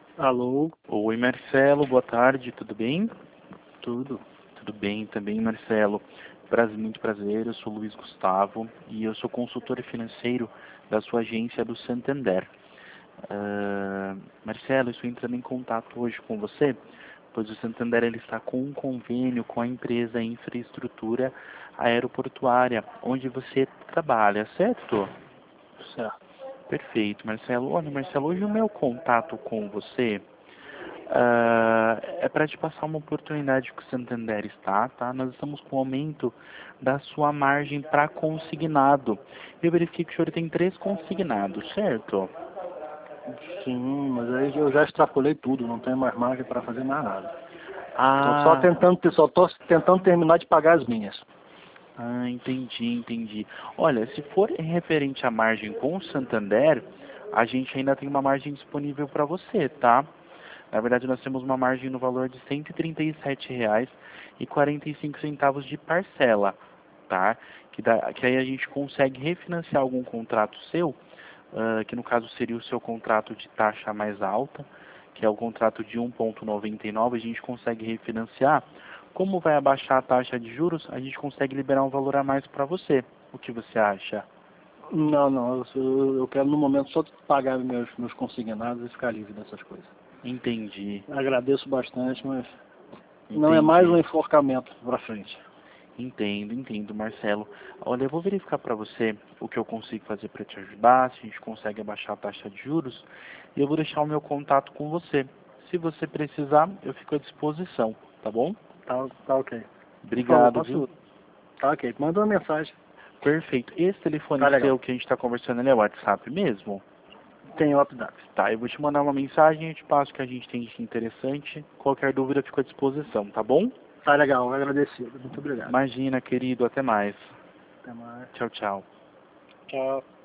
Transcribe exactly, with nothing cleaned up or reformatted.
Alô? Oi, Marcelo, boa tarde, tudo bem? Tudo. Tudo bem também, Marcelo. Prazer, muito prazer, eu sou Luiz Gustavo e eu sou consultor financeiro da sua agência do Santander. Uh, Marcelo, estou entrando em contato hoje com você, pois o Santander ele está com um convênio com a empresa Infraestrutura Aeroportuária, onde você trabalha, certo? Certo. Perfeito, Marcelo. Olha, Marcelo, hoje o meu contato com você ah, é para te passar uma oportunidade que o Santander está, tá? Nós estamos com aumento da sua margem para consignado. Eu verifiquei que o senhor tem três consignados, certo? Sim, mas aí eu já extrapolei tudo, não tenho mais margem para fazer mais nada. Estou só Ah, tentando, só tô tentando terminar de pagar as minhas. ah, entendi, entendi. Olha, se for referente à margem com o Santander, a gente ainda tem uma margem disponível para você, tá? Na verdade, nós temos uma margem no valor de cento e trinta e sete reais e quarenta e cinco centavos de parcela, tá? Que, dá, que aí a gente consegue refinanciar algum contrato seu, uh, que no caso seria o seu contrato de taxa mais alta, que é o contrato de um vírgula noventa e nove, a gente consegue refinanciar. Como vai abaixar a taxa de juros, a gente consegue liberar um valor a mais para você. O que você acha? Não, não, eu, eu quero no momento só pagar meus, meus consignados e ficar livre dessas coisas. Entendi, Agradeço bastante, mas não é mais um entendi. enforcamento para frente. Entendo, entendo, Marcelo. Olha, eu vou verificar para você o que eu consigo fazer para te ajudar, se a gente consegue abaixar a taxa de juros, e eu vou deixar o meu contato com você. Se você precisar, eu fico à disposição, tá bom? Tá, tá ok. Por favor, Obrigado, viu? posso. Tá ok. Manda uma mensagem. Perfeito. Esse telefone Tá legal. seu que a gente está conversando, ele é WhatsApp mesmo? Tem o WhatsApp. Tá, eu vou te mandar uma mensagem, eu te passo o que a gente tem de interessante. Qualquer dúvida, eu fico à disposição, tá bom? Tá legal, agradecido. Muito obrigado. Imagina, querido, até mais. Até mais. Tchau, tchau. Tchau.